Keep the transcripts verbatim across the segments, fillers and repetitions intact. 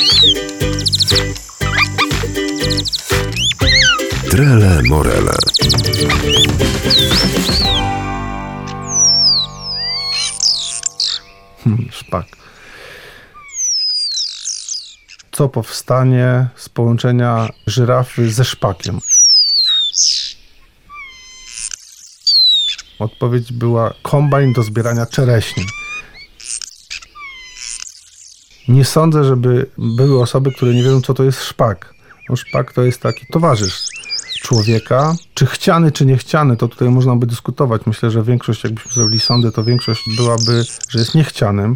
Trele Morele. Hmm, szpak. Co powstanie z połączenia żyrafy ze szpakiem? Odpowiedź była kombajn do zbierania czereśni. Nie sądzę, żeby były osoby, które nie wiedzą, co to jest szpak. No, szpak to jest taki towarzysz człowieka. Czy chciany, czy niechciany, to tutaj można by dyskutować. Myślę, że większość, jakbyśmy zrobili sądy, to większość byłaby, że jest niechcianym.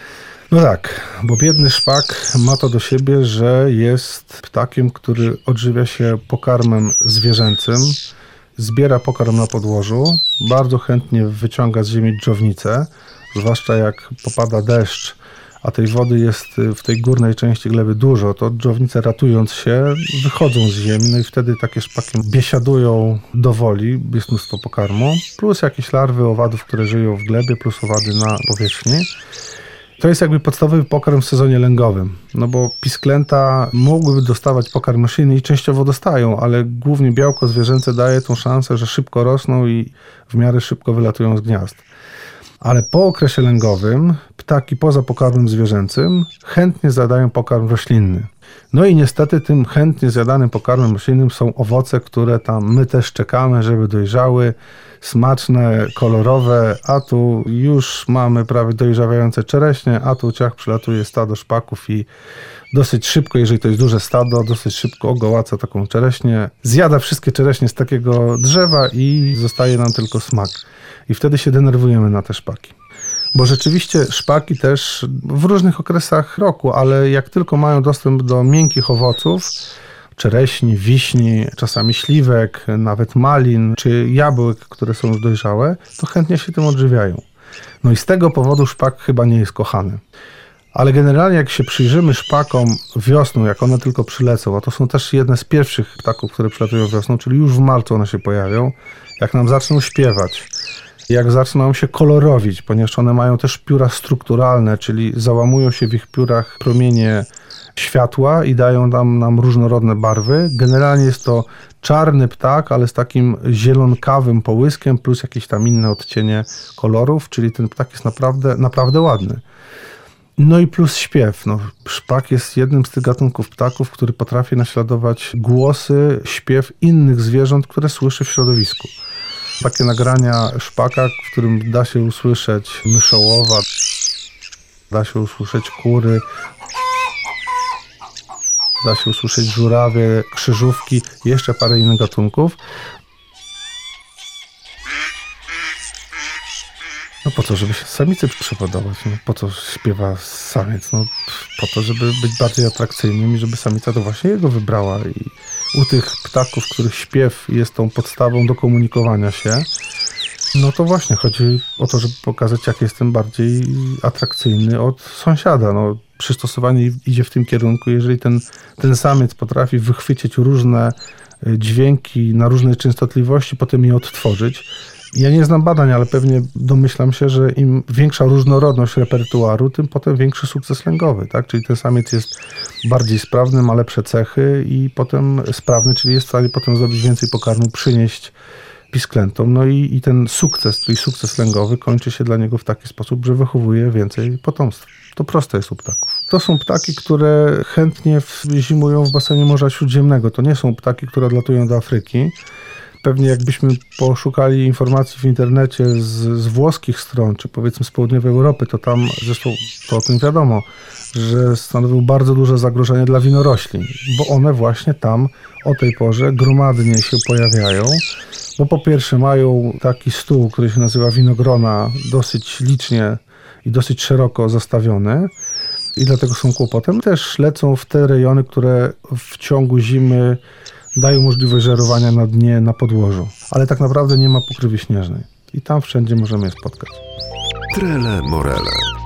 No tak, bo biedny szpak ma to do siebie, że jest ptakiem, który odżywia się pokarmem zwierzęcym, zbiera pokarm na podłożu, bardzo chętnie wyciąga z ziemi dżownicę, zwłaszcza jak popada deszcz, a tej wody jest w tej górnej części gleby dużo, to dżownice, ratując się, wychodzą z ziemi, no i wtedy takie szpaki biesiadują do woli, jest mnóstwo pokarmu, plus jakieś larwy owadów, które żyją w glebie, plus owady na powierzchni. To jest jakby podstawowy pokarm w sezonie lęgowym, no bo pisklęta mogłyby dostawać pokarm roślinny i częściowo dostają, ale głównie białko zwierzęce daje tą szansę, że szybko rosną i w miarę szybko wylatują z gniazd. Ale po okresie lęgowym ptaki poza pokarmem zwierzęcym chętnie zjadają pokarm roślinny. No i niestety tym chętnie zjadanym pokarmem roślinnym są owoce, które tam my też czekamy, żeby dojrzały, smaczne, kolorowe, a tu już mamy prawie dojrzewające czereśnie, a tu ciach przylatuje stado szpaków i dosyć szybko, jeżeli to jest duże stado, dosyć szybko ogołaca taką czereśnię, zjada wszystkie czereśnie z takiego drzewa i zostaje nam tylko smak. I wtedy się denerwujemy na te szpaki. Bo rzeczywiście szpaki też w różnych okresach roku, ale jak tylko mają dostęp do miękkich owoców, czereśni, wiśni, czasami śliwek, nawet malin czy jabłek, które są już dojrzałe, to chętnie się tym odżywiają. No i z tego powodu szpak chyba nie jest kochany. Ale generalnie jak się przyjrzymy szpakom wiosną, jak one tylko przylecą, a to są też jedne z pierwszych ptaków, które przylatują wiosną, czyli już w marcu one się pojawią, jak nam zaczną śpiewać, jak zaczną się kolorowić, ponieważ one mają też pióra strukturalne, czyli załamują się w ich piórach promienie światła i dają nam, nam różnorodne barwy. Generalnie jest to czarny ptak, ale z takim zielonkawym połyskiem, plus jakieś tam inne odcienie kolorów, czyli ten ptak jest naprawdę, naprawdę ładny. No i plus śpiew. No, szpak jest jednym z tych gatunków ptaków, który potrafi naśladować głosy, śpiew innych zwierząt, które słyszy w środowisku. Takie nagrania szpaka, w którym da się usłyszeć myszołowa, da się usłyszeć kury, da się usłyszeć żurawie, krzyżówki, jeszcze parę innych gatunków. No po co, żeby się samicy przypodobać? No po co śpiewa samiec? No po to, żeby być bardziej atrakcyjnym i żeby samica to właśnie jego wybrała. I u tych ptaków, których śpiew jest tą podstawą do komunikowania się, no to właśnie chodzi o to, żeby pokazać, jak jestem bardziej atrakcyjny od sąsiada. No, przystosowanie idzie w tym kierunku, jeżeli ten, ten samiec potrafi wychwycić różne dźwięki na różnej częstotliwości, potem je odtworzyć. Ja nie znam badań, ale pewnie domyślam się, że im większa różnorodność repertuaru, tym potem większy sukces lęgowy, tak? Czyli ten samiec jest bardziej sprawny, ma lepsze cechy i potem sprawny, czyli jest w stanie potem zrobić więcej pokarmu, przynieść pisklętom. No i, i ten sukces, czyli sukces lęgowy kończy się dla niego w taki sposób, że wychowuje więcej potomstwa. To proste jest u ptaków. To są ptaki, które chętnie zimują w basenie Morza Śródziemnego. To nie są ptaki, które odlatują do Afryki. Pewnie jakbyśmy poszukali informacji w internecie z, z włoskich stron, czy powiedzmy z południowej Europy, to tam, zresztą to o tym wiadomo, że stanowią bardzo duże zagrożenie dla winoroślin, bo one właśnie tam o tej porze gromadnie się pojawiają, bo po pierwsze mają taki stół, który się nazywa winogrona, dosyć licznie i dosyć szeroko zastawiony i dlatego są kłopotem. Też lecą w te rejony, które w ciągu zimy dają możliwość żerowania na dnie, na podłożu. Ale tak naprawdę nie ma pokrywy śnieżnej. I tam wszędzie możemy je spotkać. Trele Morele.